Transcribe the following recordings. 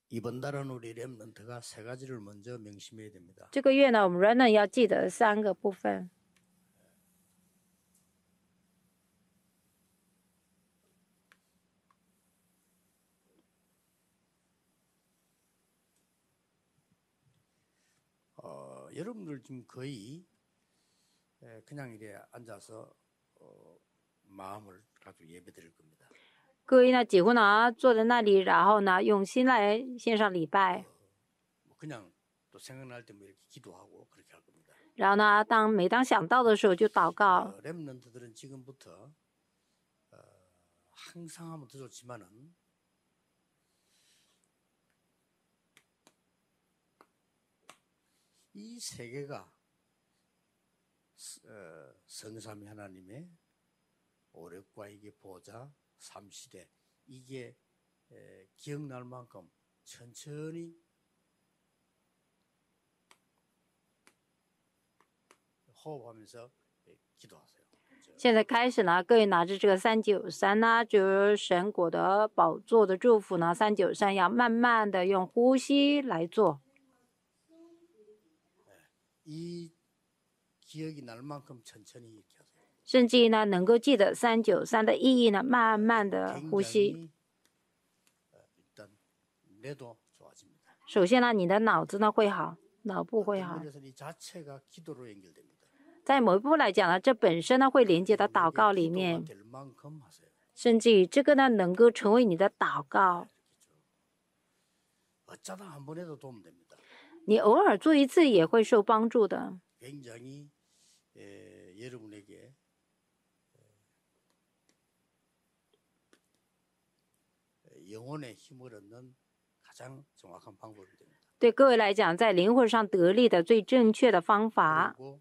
이번 달은 우리 렘넌트가 세 가지를 먼저 명심해야 됩니다. 这个月呢，我们 remnant 要记得3个部分。 여러분들 지금 거의 그냥 이래 앉아서 마음을 가지고 예배드릴 겁니다. 各位呢，几乎呢坐在那里，然后呢用心来献上礼拜。 그냥 또 생각날 때 뭐 이렇게 기도하고 그렇게 할 겁니다. 然后呢，每当想到的时候就祷告。 렘넌트들은 지금부터 항상 하면 더 좋지만은 이 세계가 성삼위 하나님의 오력과 이게 보좌 삼시대 이게 기억날 만큼 천천히 호흡하면서 기도하세요. 现在开始呢，各位拿着这个393呢，就是神国的宝座的祝福呢，393要慢慢的用呼吸来做。 이 기억이 날 만큼 천천히 이렇게 하세요. 甚至呢，能够记得393的意义呢，慢慢的呼吸。 일단 뇌도 좋아집니다. 首先呢，你的脑子呢会好，脑部会好。 그래서 이 자체가 기도로 연결됩니다. 在某一部分来讲呢，这本身呢会连接到祷告里面， 될 만큼 하세요. 甚至于这个呢能够成为你的祷告。 어쩌다 한 번 해도 도움 됩니다. 你偶尔做一次也会受帮助的。 굉장히 여러분에게 영혼의 힘을 얻는 가장 정확한 방법이 됩니다. 对各位来讲，在灵魂上得力的最正确的方法， 그리고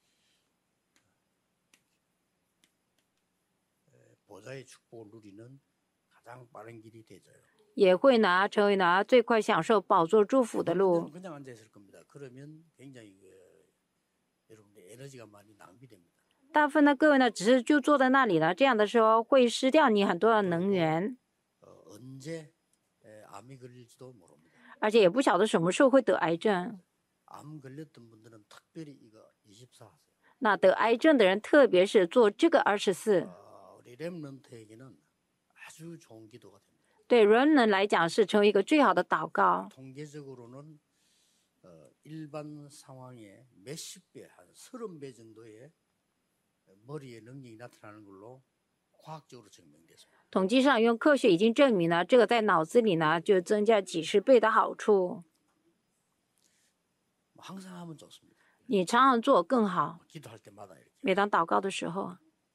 보좌의 축복을 누리는 가장 빠른 길이 되져요. 也会呢成为呢最快享受宝座祝福的路。 그냥 앉아 있을 겁니다. 그러면 굉장히 여러분의 에너지가 많이 낭비됩니다. 大部分的各位呢，只是就坐在那里了，这样的时候会失掉你很多的能源， 언제 암이 걸릴지도 모릅니다. 而且也不晓得什么时候会得癌症。 암 걸렸던 분들은 특별히 이거 24 하세요. 那得癌症的人，特别是做这个24， 우리 렘넌트에게는 아주 좋은 기도가 됩니다. 对人人来讲是成为一个最好的祷告。 통계적으로는 일반 상황의 몇십 배, 한 30배 정도의 머리의 능력이 나타나는 걸로 과학적으로 증명됐습니다. 统计上用科学已经证明了，这个在脑子里呢就增加几十倍的好处。 항상 하면 좋습니다. 你常常做更好。 기도할 때마다 이렇게. 每当祷告的时候，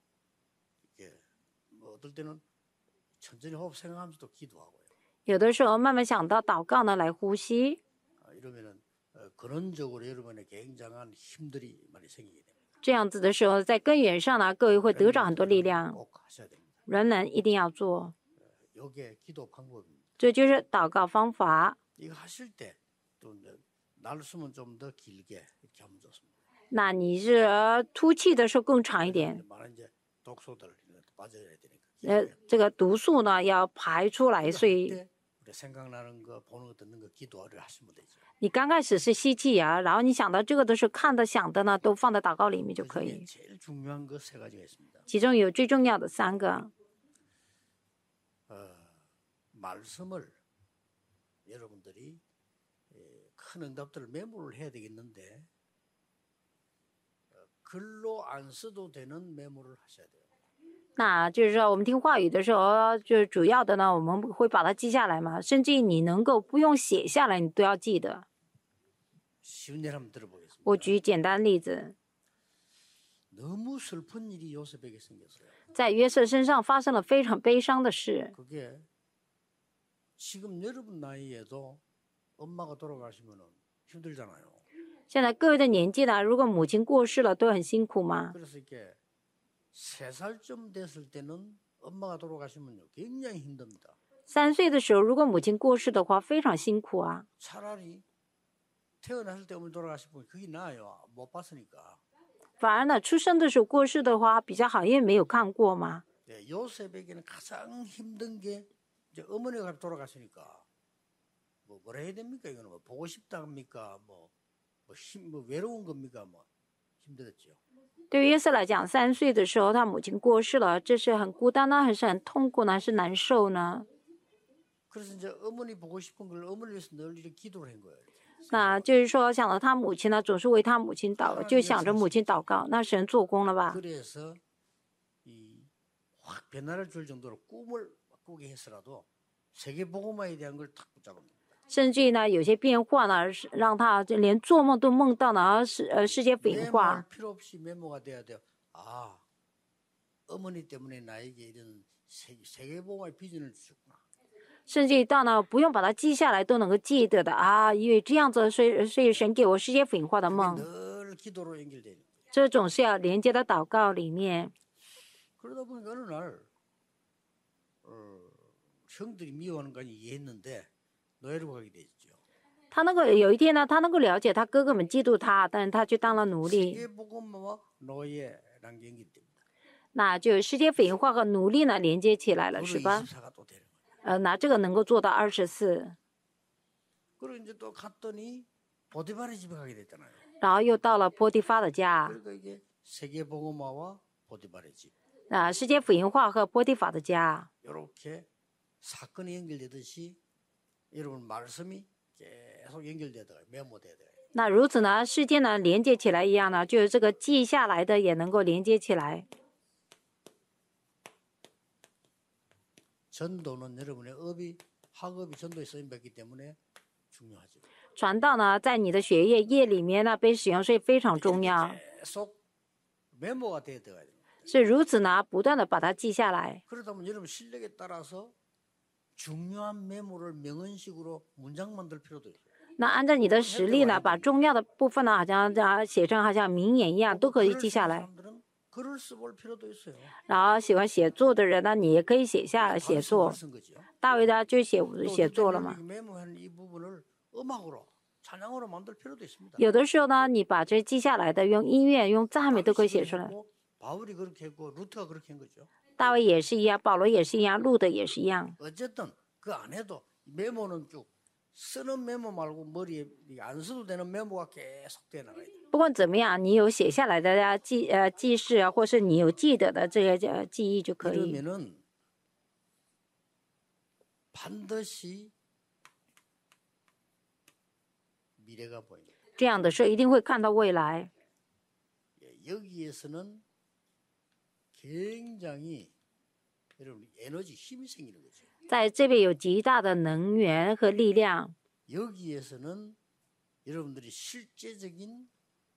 뭐 어떨 때는 천천히 호흡 생각하면서도 기도하고요. 有的时候慢慢想到祷告呢来呼吸， 이러면은 근원적으로 여러분의 굉장한 힘들이 많이 생기게 됩니다. 这样子的时候，在根源上呢，各位会得着很多力量。 꼭 하셔야 됩니다. 人人一定要做， 이게 기도 방법입니다. 这就是祷告方法。 이거 하실 때 또 날숨은 좀 더 길게 이렇게 하면 좋습니다. 那你是吐气的时候更长一点， 많은 이제 독소들 이런 것도 빠져야 되니까. 这个毒素呢要排出来，所以 그때 우리 생각나는 거, 보는 거, 듣는 거 기도를 하시면 되죠. 你刚开始是吸气啊，然后你想到这个的时候，看的想的呢，都放在祷告里面就可 그중에 以。 제일 중요한 거 세 가지가 있습니다. 其中有最重要的3个， 말씀을 여러분들이 큰 응답들을 메모를 해야 되겠는데 글로 안 써도 되는 메모를 하셔야 돼요. 那就是说我们听话语的时候，就是主要的呢，我们会把它记下来嘛，甚至你能够不用写下来，你都要记得。 쉬운 예를 한번 들어보겠습니다. 我举简单例子， 너무 슬픈 일이 요셉에게 생겼어요. 在约瑟身上发生了非常悲伤的事。 그게 지금 여러분 나이에도 엄마가 돌아가시면 힘들잖아요. 现在各位的年纪呢，如果母亲过世了，都很辛苦嘛。 그래서 이렇게 3살쯤 됐을 때는 엄마가 돌아가시면요 굉장히 힘듭니다. 3岁的时候，如果母亲过世的话，非常辛苦啊。 차라리 태어났을 때 어머니 돌아가시면 그게 나아요. 못 봤으니까. 反而呢，出生的时候过世的话比较好，因为没有看过嘛。 요셉에게는 가장 힘든 게 이제 어머니가 돌아가시니까 뭐라 해야 됩니까? 이거는 뭐 보고 싶다 합니까? 외로운 겁니까? 힘들었죠. 对于约瑟来讲，3岁的时候他母亲过世了，这是很孤单呢，还是很痛苦呢，还是难受呢？ 그래서 이제 어머니 보고 싶은 걸 어머니를 위해서 늘 이렇게 기도를 한 거예요. 那就是说，想到他母亲呢，总是为他母亲祷告，就想着母亲祷告。那神做工了吧？ 그래서 확 변화를 줄 정도로 꿈을 꾸게 해서라도 세계 복음화에 대한 걸 탁 붙잡은 겁니다. 甚至于呢，有些变化呢，让他就连做梦都梦到呢，世界福音化。 메모할 필요 없이 메모가 돼야 돼요. 아, 어머니 때문에 나에게 이런 세계 복음화의 비전을 주셨구나. 甚至于到呢，不用把它记下来都能够记得的啊，因为这样子，所以神给我世界福音化的梦， 늘 기도로 연결되는 거예요. 这种是要连接到祷告里面。 그러다 보니까 어느 날 형들이 미워하는 거 이해했는데 노예로 가게 됐죠. 他有一天呢，他能够了解他哥哥们嫉妒他，但是他去当了奴隶， 세계 복음화와 노예랑 연결됩니다. 那就世界福音化和奴隶呢连接起来了， 그리고 是吧？ 24가 또 되는 거예요. 那这个能够做到24， 그리고 이제 또 갔더니 보디발의 집에 가게 됐잖아요. 然后又到了波提法的家， 그러니까 이게 세계 복음화와 보디발의 집 世界福音化和波提法的家， 이렇게 사건이 연결되듯이 여러분 말씀이 계속 연결되다가 메모되다가 那如此呢，事件呢连接起来一样呢，就是这个记下来的也能够连接起来。 전도는 여러분의 학업이 전도에 쓰임받기 때문에 중요하죠. 传道呢，在你的学业里面呢被使用，所以非常重要。 계속 메모가 돼야 돼요. 是如此呢，不断的把它记下来。 그러다 보면 여러분 실력에 따라서 중요한 메모를 명언식으로 문장 만들 필요도 있어요. 那按照你的实力呢，把重要的部分呢，好像写成好像名言一样，都可以记下来。 사람들은 글을 써볼 필요도 있어요. 然后喜欢写作的人呢，你也可以写下写作。 쓴 거죠. 大卫呢就写作了 또 嘛。 메모하는 이 부분을 음악으로 찬양으로 만들 필요도 있습니다. 有的时候呢，你把这记下来的，用音乐、用赞美都可以写出来。 바울이 그렇게 했고 루트가 그렇게 한 거죠. 大卫也是一样，保罗也是一样，路德也是一样。 어쨌든 그 안에도 메모는 쭉 쓰는 메모 말고 머리에 안 써도 되는 메모가 계속 돼 나가야 돼요. 不管怎么样，你有写下来的记事啊，或是你有记得的这些记忆就可以。 이러면은 반드시 미래가 보입니다. 这样的时候一定会看到未来。 여기에서는 굉장히 여러분 에너지 힘이 생기는 거죠. 在这边有极大的能源和力量。 여기에서는 여러분들이 실제적인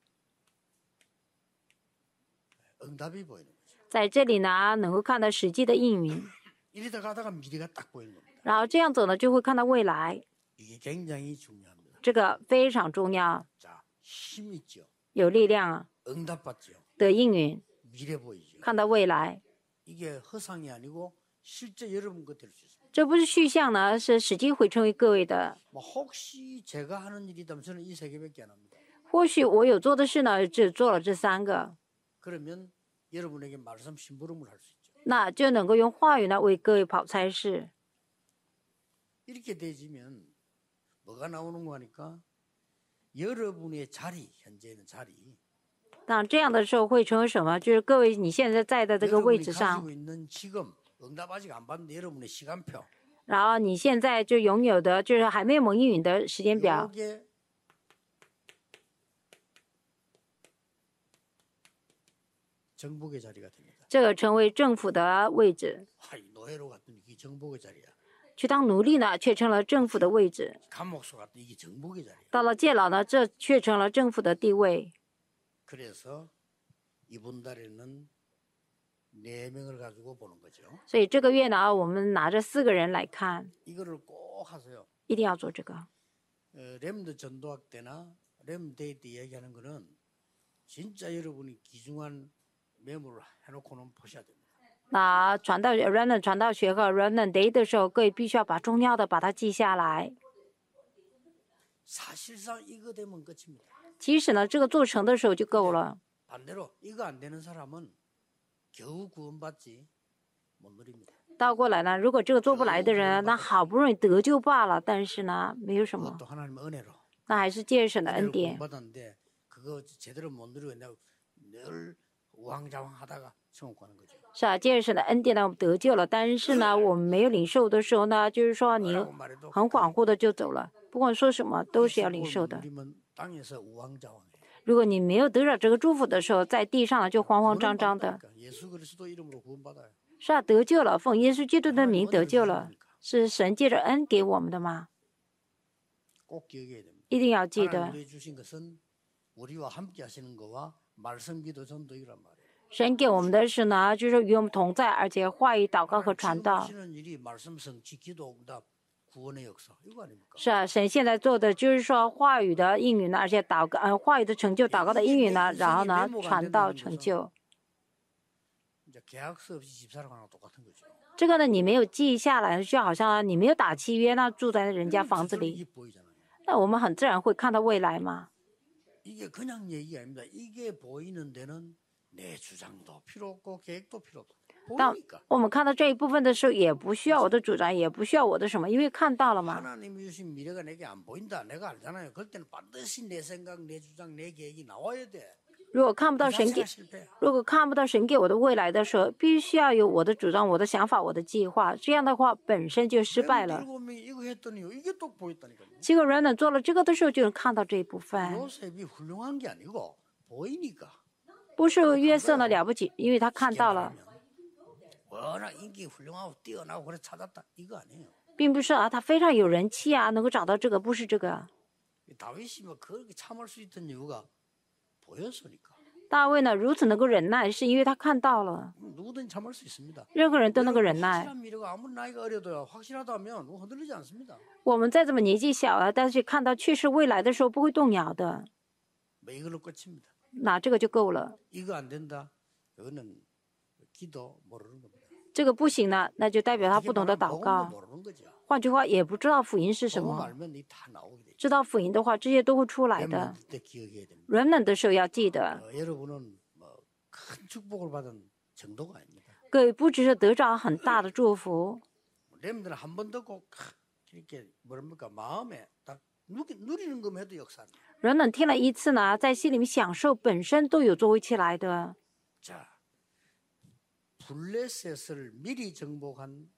응답이 보이는 거죠. 在这里呢，能够看到实际的应允， 이러다 가다가 미래가 딱 보이는 겁니다. 然后这样走呢，就会看到未来。 이게 굉장히 중요합니다. 这个非常重要， 자, 힘 있죠. 有力量啊 응답받죠. 的应允， 미래 보이죠. 看到未来。 이게 허상이 아니고 실제 여러분 것 될 수 있습니다. 这不是虚像呢，是实际会成为各位的。 혹시 제가 하는 일이다면 저는 이 세 개밖에 안 합니다. 或许我有做的事呢，只做了这3个， 그러면 여러분에게 말씀 심부름을 할 수 있죠. 那就能够用话语呢为各位跑差事。 이렇게 되지면 뭐가 나오는 거 하니까 여러분의 자리, 현재 있는 자리, 那这样的时候会成为什么？就是各位你现在在的这个位 여러분이 置上， 가지고 있는 지금 응답 아직 안 받는 여러분의 시간표, 然后你现在就拥有的就是还没有蒙应允的时间表， 이게 정복의 자리가 됩니다. 这个成为政府的位置。 하이, 노예로 갔더니 이게 정복의 자리야. 去当奴隶呢，却成了政府的位置； 감옥소 갔더니 이게 정복의 자리야. 到了监牢呢，这却成了政府的地位。 그래서 이번 달에는 4명을 가지고 보는 거죠. 所以这个月呢，我们拿着4个人来看， 이거를 꼭 하세요. 一定要做这个。 렘드 전도학 때나 렘데이 때 얘기하는 거는 진짜 여러분이 귀중한 메모를 해놓고는 보셔야 됩니다. 那传道 Remnant 传道学和 Remnant Day 的时候，各位必须要把重要的把它记下来。 사실상 이거 되면 끝입니다. 其实呢，这个做成的时候就够了。 반대로 이거 안 되는 사람은 겨우 구원받지 못 누립니다. 倒过来呢，如果这个做不来的人，那好不容易得救罢了，但是呢，没有什么， 그것도 하나님의 은혜로. 那还是借着神的恩 은혜를 典。 구원받았는데 그거 제대로 못 누리고 내가 늘 우왕좌왕하다가 천국 가는 거죠. 是啊，借着神的恩典呢，我们得救了。但是呢，我们没有领受的时候呢，就是说你 뭐라고 말해도 很恍惚的就走了，不管说什么都是要领受 축복을 的。 누리면 땅에서 우왕좌왕해. 如果你没有得着这个祝福的时候，在地上呢就慌慌张张的。 구원받았다니까. 예수 그리스도 이름으로 구원받아요. 是啊，得救了，奉耶稣基督的名 하나님 得 은혜를 救 주신 了， 거니까. 是神借着恩给我们的吗？ 꼭 기억해야 됩니다. 一定要记 하나님 得， 우리에게 주신 것은 우리와 함께 하시는 거와 말씀 기도 전도이란 말이에요. 神给我们的是呢，就是与我们同在，而且话语、祷告和 하나님 传 지금 道。 하시는 일이 말씀 성취 기도 응답 구원의 역사 이거 아닙니까? 是啊，神现在做的就是说话语的应允呢，而且话语的成就，祷告的应允呢，然后呢传道成就。 이제 계약서 없이 집사람하고 똑같은 거죠. 这个呢，你没有记下来，就好像你没有打契约，那住在人家房子里， 이게 보이잖아요. 那我们很自然会看到未来嘛。 이게 그냥 얘기 아닙니다. 이게 보이는 데는 내 주장도 필요 없고 계획도 필요 없고 当 보이니까 我们看到这一部分的时候，也不需要我的主张，也不需要我的什么，因为看到了嘛。 하나님이 주신 미래가 내게 안 보인다. 내가 알잖아요. 그럴 때는 반드시 내 생각, 내 주장, 내 계획이 나와야 돼. 如果看不 그 到神给 자체가 실패야. 如果看不到神给我的未来的时候，必须要有我的主张、我的想法、我的计划。这样的话，本身就失败了。 7명이 이거 했더니요. 이게 또 보였다니까요. 结果人呢做了这个的时候，就能看到这一部分。 요셉이 훌륭한 게 아니고 보이니까. 不是约瑟呢了不起，因为他看到了， 워낙 인기 훌륭하고 뛰어나고 그래 찾았다. 이거 아니에요. 并不是啊，他非常有人气啊，能够找到这个，不是这个。 다윗이 뭐 그렇게 참을 수 있던 이유가 보였으니까. 大卫呢如此能够忍耐，是因为他看到了， 누구든 참을 수 있습니다. 任何人都能够忍耐。 확실한 미래가 아무리 나이가 어려도요. 확실하다면 흔들리지 않습니다. 我们再怎么年纪小了，但是看到确实未来的时候不会动摇的， 뭐 이걸로 끝입니다. 那这个就够了。 이거 안 된다. 이거는 기도 모르는 겁니다. 这个不行呢，那就代表他 어떻게 不懂得 말하면 祷 복음도 告。 모르는 거죠. 换句话，也不知道福音是什 복음 么。 알면 이 다 나오게 되죠. 知道福音的话，这些都会出来的。 렘넌트 때 기억해야 됩니다. 人冷的时候要记得， 여러분은 뭐 큰 축복을 받은 정도가 아닙니다. 各位不只是得着很大的祝福， 렘들은 한 번 듣고 이렇게 뭐랍니까 마음에 딱 누리는 것만 해도 역사입니다. 人冷听了一次呢，在心里面享受本身都有作为起来的。 자, 블레셋을 미리 정복한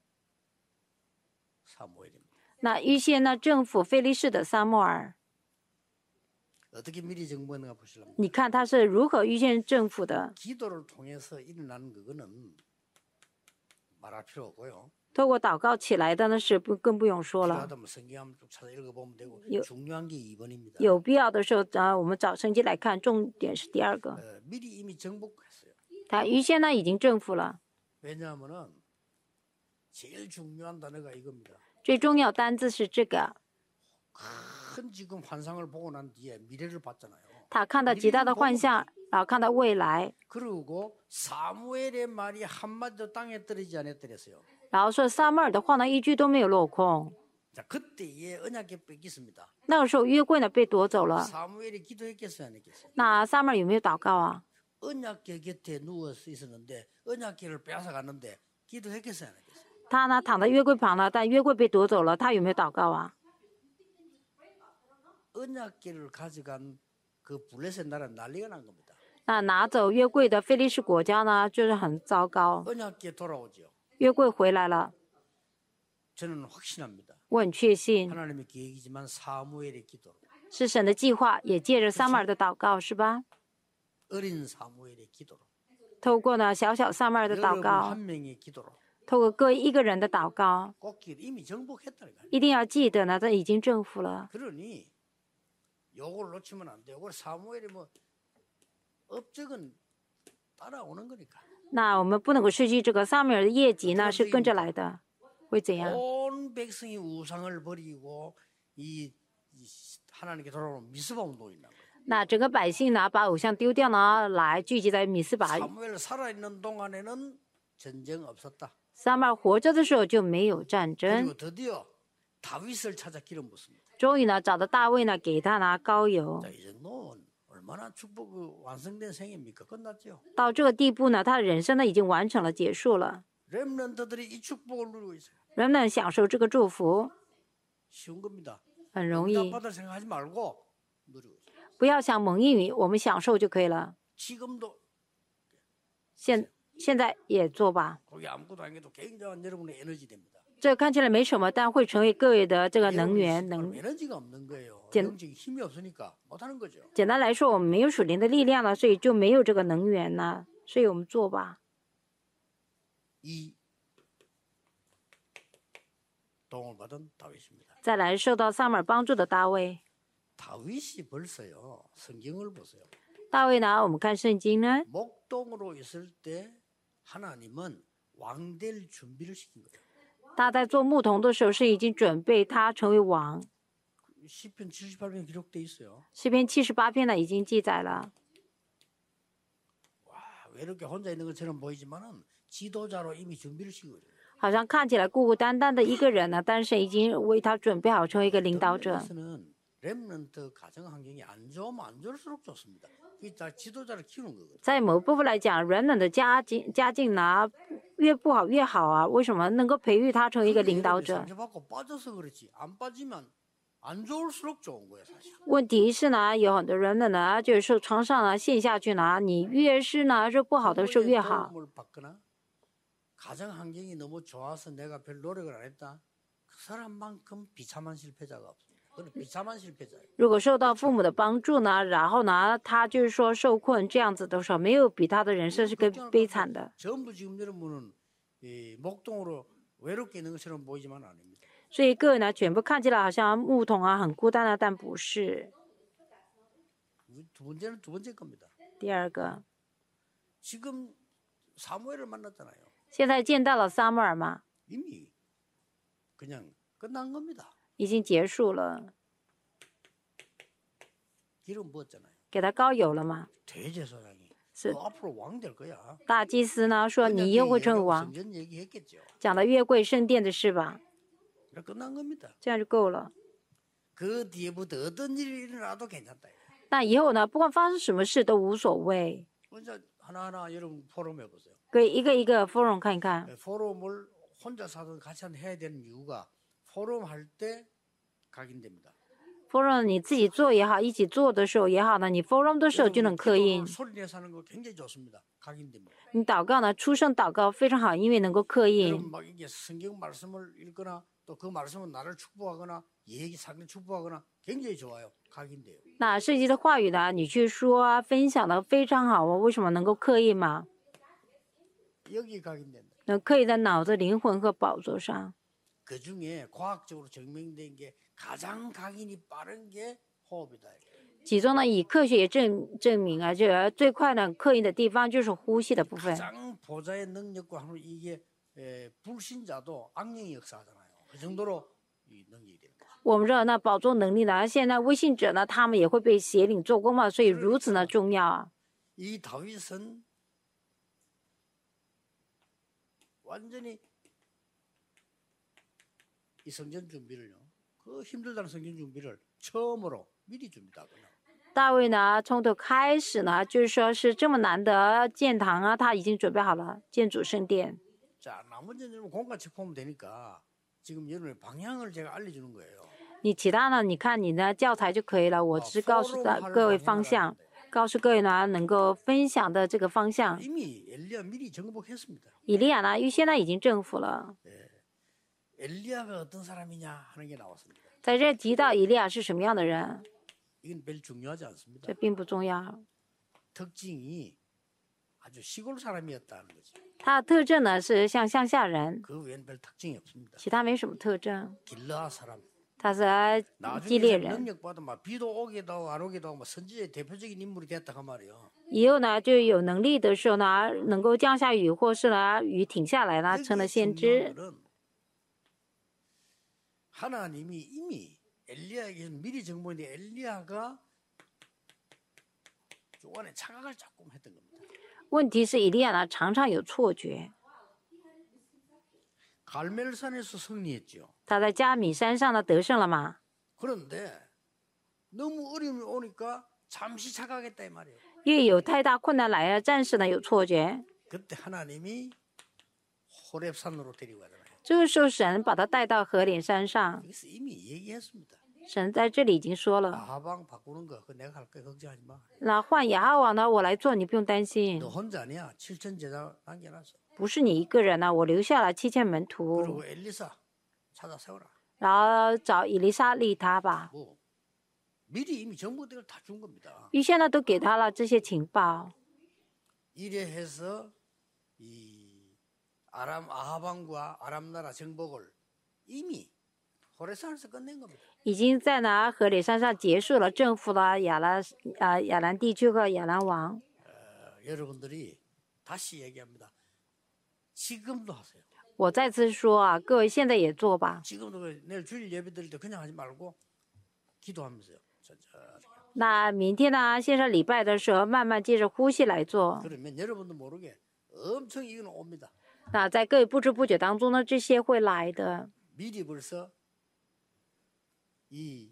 사무엘입니다. 那预先呢，政府菲利士的撒母耳， 어떻게 미리 정복했는가 보시려면 你看他是如何预先政府的？ 기도를 통해서 일어나는 그거는 말할 필요 없고요. 透过祷告起来的呢，是更不用说了。 필요하다면 성경 한번 쭉 찾아 읽어보면 되고 요- 중요한 게 2번입니다. 有必要的时候啊，我们找圣经来看，重点是第二个， 미리 이미 정복했어요. 他预先呢已经政府了。 왜냐하면은 제일 중요한 단어가 이겁니다. 最重要单字是这个， 큰 지금 환상을 보고 난 뒤에 미래를 봤잖아요. 他看到极大的幻象，然后看到未来， 그리고 사무엘의 말이 한마디도 땅에 떨어지지 않았더랬어요. 然后说撒母耳的话呢一句都没有落空。 자, 그때에 언약이 뺏겼습니다. 那个时候约柜呢被夺走了， 사무엘이 기도했겠어요, 안 했겠어요? 那撒母耳有没有祷告啊？ 언약궤 곁에 누워 있었는데 언약궤를 빼앗아 갔는데 기도했겠어요, 안 했겠어요? 他呢躺在约柜旁呢，但约柜被夺走了，他有没有祷告啊？ 언약궤를 가져간 그 블레셋 나라 난리가 난 겁니다. 那拿走约柜的非利士国家呢，就是很糟糕。 언약궤 돌아오죠. 约柜回来了， 저는 확신합니다. 我很确信 하나님의 계획이지만 사무엘의 기도, 是神的计划，也借着撒母耳的祷告，是吧？ 어린 사무엘의 기도로, 透过呢小撒母耳的祷 여러분 告， 한 명의 기도로 透过各一个人的祷告， 꼭 이미 정복했다니까요. 一定要记得呢，这已经征服了。 그러니 요걸 놓치면 안 돼요. 요걸 사무엘이 뭐 업적은 따라오는 거니까. 那我们不能够失去这个撒母耳的业绩呢，是跟着来的，会怎样？ 온 백성이 우상을 버리고 이 하나님께 돌아오는 미스바 운동이 있는 거예요. 那整个百姓呢，把偶像丢掉呢，来聚集在米斯巴。 사무엘 살아있는 동안에는 전쟁 없었다. 撒母耳活着的时候就没有战争， 그리고 드디어 다윗을 찾아 기름 붓습니다. 终于呢找到大卫呢，给他拿膏油。 자, 이 정도는 얼마나 축복 완성된 생입니까? 끝났죠. 到这个地步呢，他的人生呢已经完成了，结束了。 렘넌트들이 이 축복을 누리고 있어요. 人们享受这个祝福 쉬운 겁니다. 很容易， 응답받을 생각하지 말고 누리고 있어요. 不要想蒙应允，我们享受就可以了。 지금도 现在也做吧， 거기 아무것도 안 해도 굉장한 여러분의 에너지 됩니다. 这看起来没什么，但会成为各位的这个能源。 에너지가 없는 거예요. 젠- 영적인 힘이 없으니까 못하는 거죠. 简单来说，我们没有属灵的力量了，所以就没有这个能源了。所以我们做吧。 이 도움을 받은 다윗입니다. 再来，受到撒母耳帮助的大卫， 다윗이 벌써요. 성경을 보세요. 大卫呢，我们看圣经呢， 목동으로 있을 때 하나님은 왕될 준비를 시킨 거예요. 他在做牧童的时候是已经准备他成为王。 시편 78편 기록돼 있어요. 诗篇78篇呢已经记载了。 와, 왜 이렇게 혼자 있는 것처럼 보이지만은 지도자로 이미 준비를 시킨 거예요. 好像看起来孤孤单单的一个人呢，但是已经为他准备好成为一个领导者。 는 렘넌트 가정 환경이 안 좋으면 안 좋을수록 좋습니다. 그게 다 지도자를 키우는 거거든요. 在某部分来讲，人们的家境呢越不好越好啊。为什么能够培育他成为一个领导者？ 상처받고 빠져서 그렇지 안 빠지면 안 좋을수록 좋은 거예요, 사실. 问题是呢，有很多人呢，就是受创伤呢，陷下去呢，你越是呢是不好的时候越好。 도움을 받거나 가정 환경이 너무 좋아서 내가 별 노력을 안 했다. 그 사람만큼 비참한 실패자가 없습니다. 그건 비참한 실패자예요. 如果受到父母的帮助呢，然后呢，他就是说受困这样子的时候，没有比他的人生是更悲惨的。 전부 지금 여러분은 이 목동으로 외롭게 있는 것처럼 보이지만 아닙니다. 所以各位呢，全部看起来好像牧童啊，很孤单啊，但不是。 두 번째는 두 번째 겁니다. 第二个， 지금 사무엘을 만났잖아요. 现在见到了撒母耳嘛， 이미 그냥 끝난 겁니다. 已经结束了， 기름 부었잖아요. 给他膏油了嘛。 대제사장이 是 너 앞으로 왕 될 거야. 大祭司呢说你又会成为王， 성전 얘기했겠죠. 讲的约柜圣殿的事吧， 끝난 겁니다. 这样就够了。 그 뒤에부터 어떤 일이 일어나도 괜찮다. 那以后呢，不管发生什么事都无所谓， 먼저 하나하나 여러분 포럼 해보세요. 可以一个一个 forum 看一看。 포럼을 혼자 사든 같이 해야 되는 이유가 포럼 할 때 각인됩니다. forum 你自己做也好，一起做的时候也好呢，你 forum 的时候就能刻印。 소리내서 하는 거 굉장히 좋습니다. 각인됩니다. 你祷告呢，出声祷告非常好，因为能够刻印。 여러분 막 이게 성경 말씀을 읽거나 또 그 말씀은 나를 축복하거나 얘기 상대 축복하거나 굉장히 좋아요. 각인돼요. 那圣经的话语呢，你去说啊分享的非常好，为什么能够刻印嘛？ 여기 각인된다. 能刻印在脑子、灵魂和宝座上。 그 중에 과학적으로 증명된 게 가장 각인이 빠른 게 호흡이다. 其中呢，以科学也证明啊，这最快呢刻印的地方就是呼吸的部分。 가장 보좌의 능력과 하면 이게 불신자도 악령의 역사하잖아요. 그 정도로 이 능력이 되는 거죠. 我们知道，那宝座能力呢，现在微信者呢，他们也会被邪灵做工嘛，所以如此呢重要啊。 이 다윗은 완전히 이 성전 준비를요. 그 힘들다는 성전 준비를 처음으로 미리 준비하거나 大卫呢，从头开始呢，就是说是这么难得建堂啊，他已经准备好了建主圣殿。 자, 나머지는 여러분 공간책 보면 되니까 지금 여러분의 방향을 제가 알려주는 거예요. 你其他呢，你看你的教材就可以了。我只是告诉各位方向，告诉各位呢能够分享的这个方向。 이미 엘리야 미리 정복했습니다. 以利亚呢，因为现在已经政府了， 엘리야가 어떤 사람이냐 하는 게 나왔습니다. 在这提到以利亚是什么样的人， 이건 별 중요하지 않습니다. 这并不重要。 특징이 아주 시골 사람이었다는 거죠. 他的特征呢是像乡下人， 그 외에는 별 특징이 없습니다. 其他没什么特征。 길르앗 사람. 他是基 나중에 列人， 능력받아 막 비도 오기도 하고 안 오기도 하고 막 선지자의 대표적인 인물이 됐다 그 말이에요. 以后呢就有能力的时候呢，能够降下雨，或是呢雨停下来呢，成了先知。 하나님이 이미 엘리야에게 미리 정보인데 엘리야가 중간에 착각을 조금 했던 겁니다. 问题是以利亚呢常常有错觉， 갈멜산에서 승리했죠. 他在加米山上呢得胜了嘛。 그런데 너무 어려움이 오니까 잠시 착각했다 이 말이에요. 因为有太大困难来了，战士呢有错觉， 그때 하나님이 호렙산으로 데리고 가잖아요. 这个时候神把他带到河岭山上， 여기서 이미 얘기했습니다. 神在这里已经说了， 아하방 바꾸는 거 그거 내가 할 거야. 걱정하지 마. 那换亚哈王呢，我来做，你不用担心 너 ， 혼자 아니야. 7천 제자 남겨놨어. 不是你一个人呢，我留下了7000门徒， 그리고 엘리사 찾아 세워라. 然后找以利沙利他吧， 뭐 미리 이미 정보들을 다 준 겁니다. 预先呢都给他了这些情报， 이래 해서 이 아합왕과 아람 나라 정복을 이미 호레산에서 끝낸 겁니다. 已经在那河里山上结束了征服了亚兰地区和亚兰王。 여러분들이 다시 얘기합니다. 지금도 하세요. 我再次说啊，各位现在也做吧。 지금도 내일 주일 예배 드릴 때 그냥 하지 말고 기도하면서요. 천천히. 那明天呢，线上礼拜的时候，慢慢借着呼吸来做。 그러면 여러분도 모르게 엄청 이거는 옵니다. 那在各位不知不觉当中呢，这些会来的。 미리 벌써 이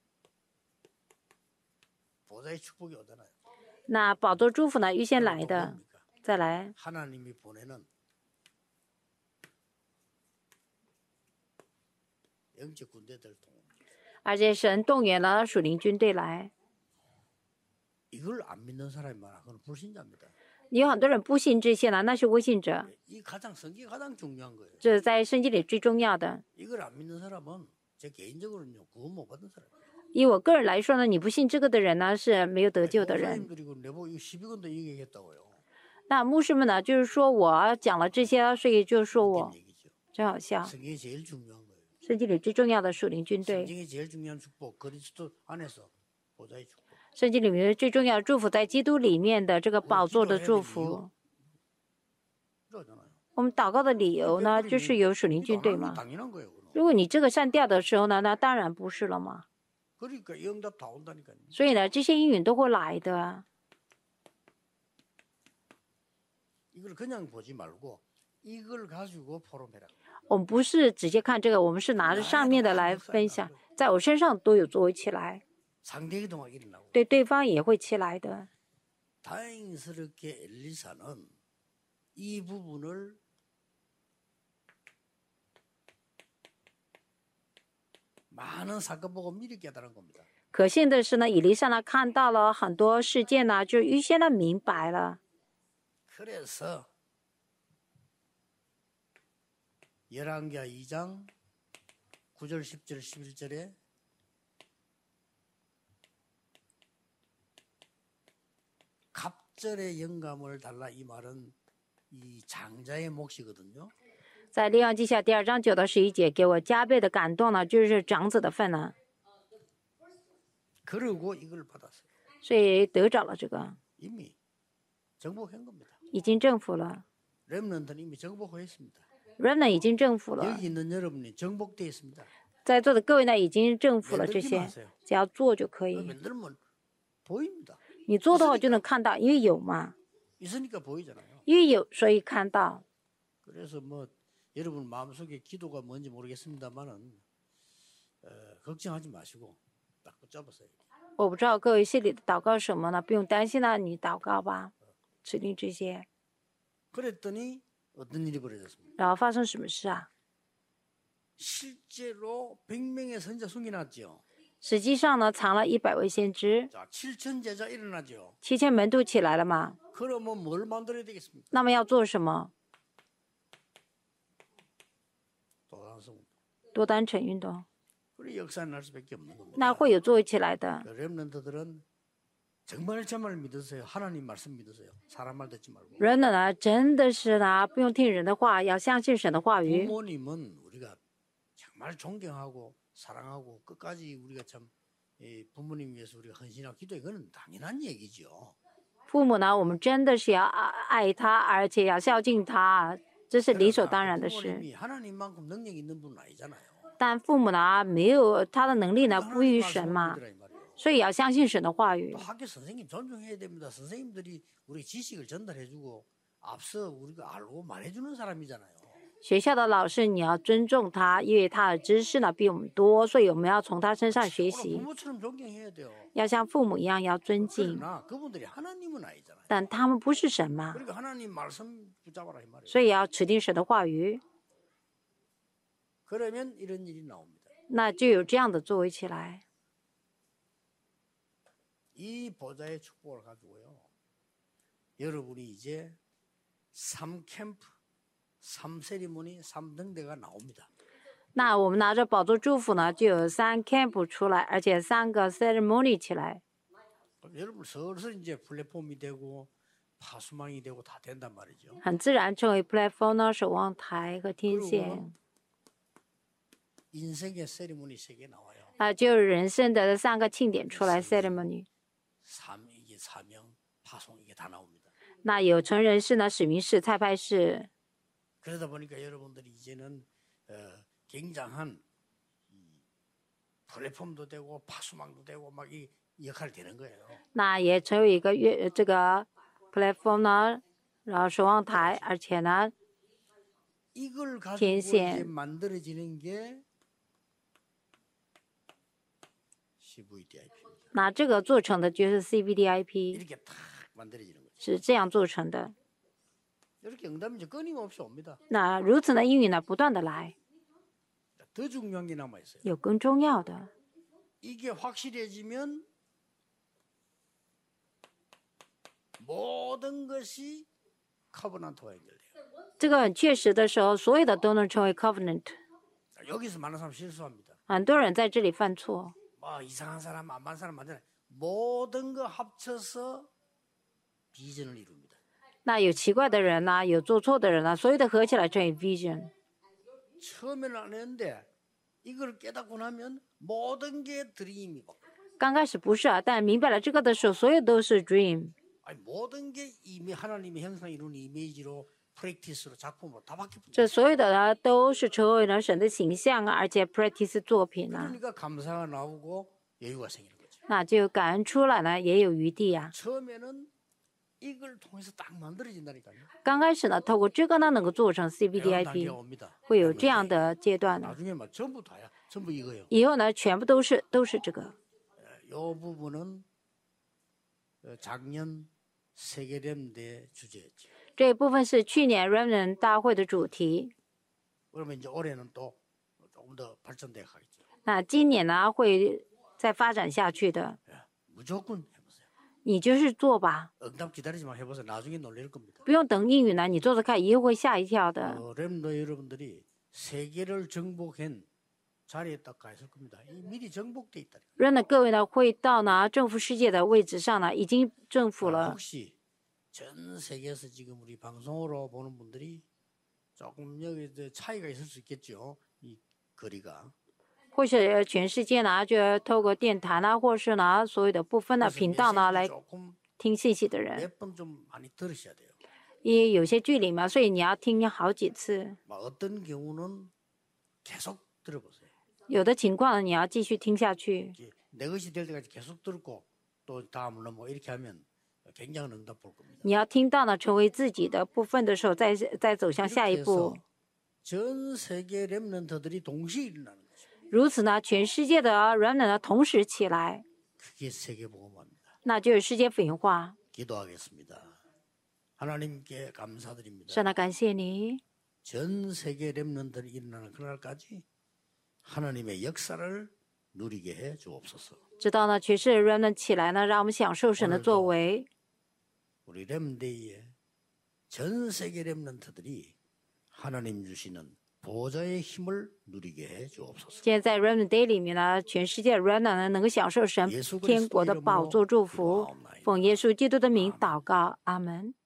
보좌의 축복이 오잖아요. 那宝座祝福呢，预先来 또 的。 뭡니까? 再来， 하나님이 보내는 영적 군대들 동. 而且神动员了属灵军队来。 이걸 안 믿는 사람이 많아. 그건 불신자입니다. 有很多人不信这些呢，那是未信者。 이 가장 성경이 가장 중요한 거예요. 这在圣经里最重要的。 이걸 안 믿는 사람은 제 개인적으로는요 구원 못 받은 사람이에요. 以我个人来说呢，你不信这个的人呢，是没有得救的人。 목사님들이고 내보고 이거 12권도 얘기했다고요. 那牧师们呢，就是说我讲了这些，所以就说我 웃긴 얘기죠. 真好笑。 성경이 제일 중요한 거예요. 圣经里最重要的属灵军队， 성경이 제일 중요한 축복 그리스도 안에서 보좌의 축복. 圣经里面最重要的祝福，在基督里面的这个宝座的祝福。 그러잖아요. 我们祷告的理由呢，就是有属灵军队 안 하는 게 嘛。 당연한 거예요. 그럼. 如果你这个上吊的时候呢，那当然不是了嘛。 그러니까 이 응답 다 온다니까요. 所以呢，这些应允都会来的。 이걸 그냥 보지 말고 이걸 가지고 포럼해라. 我们不是直接看这个，我们是拿着上面的来分享，在我身上都有作为起来， 상대기도 막 일어나고. 对对方也会起来的。 다행스럽게 엘리사는 이 부분을 많은 사건 보고 미리 깨달은 겁니다. 可幸的是呢，以利沙呢看到了很多事件呢，就预先的明白了。 그래서 열왕기하 2장 9절 10절 11절에 갑절의 영감을 달라 이 말은 이 장자의 몫이거든요. 在列王记下第2章9到11节，给我加倍的感动呢，就是长子的份呢， 그러고 이걸 받았어요. 所以得着了这个， 이미 정복한 겁니다. 已经征服了。 렘넌트는 이미 정복했습니다. Remnant 已经征服了， 여기 있는 여러분이 정복되어 있습니다. 在座的各位呢已经征服了这 만들기만 些， 하세요. 只要做就可以。 만들면 보입니다. 你做的话就能看到，因为有嘛， 있으니까 보이잖아요. 因为有所以看到。 그래서 뭐 여러분 마음속에 기도가 뭔지 모르겠습니다만은 걱정하지 마시고 딱 붙잡으세요. 我不知道各位心里的祷告什么呢？不用担心了，你祷告吧，指定这些。 그랬더니 어떤 일이 벌어졌습니까? 然后发生什么事啊？ 실제로 100명의 선자 숨겨놨죠. 实际上呢，藏了100位先知， 자, 7천 제자 일어나죠. 7000门徒起来了嘛。 그러면 뭘 만들어야 되겠습니까? 那么要做什么？ 도단성. 多单程运动， 그래 역사에 날 수밖에 없는 겁니다. 那会有作为起来的。 렘넌트들은 정말 제 말 믿으세요. 하나님 말씀 믿으세요. 사람 말 듣지 말고. 人呢，真的是呢，不用听人的话，要相信神的话语。 부모님은 우리가 정말 존경하고 사랑하고 끝까지 우리가 참 부모님 위해서 우리가 헌신하고 기도해 그건 당연한 얘기죠. 父母呢，我们真的是要爱他，而且要孝敬他，这是理所当然的事。 부모님이 하나님만큼 능력 있는 분은 아니잖아요. 但父母呢，没有他的能力呢，不 하나님 于神 말씀을 嘛， 믿으라 이 말이에요. 所以要相信神的话语 또 。 학교 선생님 존중해야 됩니다. 선생님들이 우리 지식을 전달해주고 앞서 우리가 알고 말해주는 사람이잖아요. 学校的老师你要尊重他，因为他的知识呢比我们多，所以我们要从他身上学 오늘 习， 부모처럼 존경해야 돼요. 要像父母一样要尊敬。 그러나 그분들이 하나님은 아니잖아요. 但他们不是神嘛， 그러니까 하나님 말씀 붙잡아라 이 말이에요. 所以要持定神的话语， 그러면 이런 일이 나옵니다. 那就有这样的作为起来。 이 보좌의 축복을 가지고요. 여러분이 이제 3캠프, 3세리머니, 3등대가 나옵니다. 那我们拿着宝座祝福呢，就有3 camp 出来，而且3个 ceremony 起来。 여러분 슬슬 이제 플랫폼이 되고 파수망이 되고 다 된단 말이죠. 很自然成为 platform 呢、守望台和天线。 인생의 세리머니 3개 나와요. 就有人生的3个庆典出来 ceremony。 이게 사명, 파송 이게 다 나옵니다. 那有成人式呢、使命式、差派式。 그러다 보니까 여러분들이 이제는 굉장한 플랫폼도 되고 파수망도 되고 막 이 역할이 되는 거예요. 那也成为一个这个 platform 呢，然后守望台，而且呢， 이걸 가지고 天 이제 线 만들어지는 게 CVDIP입니다. 那这个做成的就是 CVDIP， 이렇게 탁 만들어지는 거죠. 是这样做成的。 이렇게 응답이 이제 끊임없이 옵니다. 那如此的应允呢，不断的来。 더 중요한 게 남아 있어요. 有更重要的， 이게 확실해지면 모든 것이 커버넌트와 연결돼요. 这个很确实的时候，所有的都能成为 covenant。 여기서 많은 사람 실수합니다. 很多人在这里犯错， 뭐 이상한 사람, 안만 사람 만드는 모든 거 합쳐서 비전을 이룹니다. 那有奇怪的人呢、有做错的人呢、所有的合起来成为 vision。 처음에는 안 했는데 이걸 깨닫고 나면 모든 게 드림이고 刚开始不是啊，但明白了这个的时候，所有都是 dream。 아니, 모든 게 이미 하나님의 형상 이루는 이미지로 프랙티스로 작품으로 다 바뀌었습니다. 这所有的呢，都是成为了神的形象啊，而且 practice 作品啊， 그러니까 감사가 나오고 여유가 생기는 거죠. 那就感恩出来呢，也有余地啊。 처음에는 이걸 통해서 딱 만들어진다니까요. 刚开始呢，透过这个呢，能够做成 이런 단계가 CVDIP， 옵니다. 会有这样的阶段的。 나중에 막 전부 다야. 전부 이거예요. 以后呢，全部都是这个。 이 부분은 작년 세계렘대 주제였죠. 这一部分是去年 Remnant 大会的主题。 그러면 이제 올해는 또 조금 더 발전돼 가겠죠. 那今年呢，会再发展下去的。 무조건 해보세요. 你就是做吧， 응답 기다리지만 해보세요. 나중에 놀랄 겁니다. 不用等应允呢，你做做看，以后会吓一跳的。 렘너 여러분들이 세계를 정복한 자리에 딱 가 있을 겁니다. 미리 정복돼 있다. Remnant 各位呢，会到呢征服世界的位置上呢，已经征服了。 혹시 전 세계에서 지금 우리 방송으로 보는 분들이 조금 여기 차이가 있을 수 있겠죠. 이 거리가. 或是全世界呢，就透过电台呢，或是呢所有的部分的 그래서 频道呢， 메시지 来 조금 听信息的人， 몇 번 좀 많이 들으셔야 돼요. 因为有些距离嘛，所以你要听好几次。 막 어떤 경우는 계속 들어보세요. 有的情况呢，你要继续听下去。 이제 내 것이 될 때까지 계속 듣고 또 다음으로 뭐 이렇게 하면 굉장한 응답 볼 겁니다. 你要听到呢，成为自己的部分的时候，再走向下一 이렇게 步 해서 。 전 세계 렘넌트들이 동시에 일어나는 거죠. 如此呢，全世界的 Remnant 呢同时起来， 그게 세계복음화입니다. 那就是世界福音化。 기도하겠습니다. 하나님께 감사드립니다. 神呢，感谢你， 전 세계 렘넌트들이 일어나는 그날까지 하나님의 역사를 누리게 해 주옵소서. 直到呢全世 Remnant 起来呢，让我们享受神的作为。 우리 렘데이에 전 세계 렘넌트들이 하나님 주시는 보좌의 힘을 누리게 해 주옵소서. 现在在 Remnant Day 里面呢，全世界 Remnant 呢能够享受神天国的宝座祝福。奉耶稣基督的名祷告，阿门。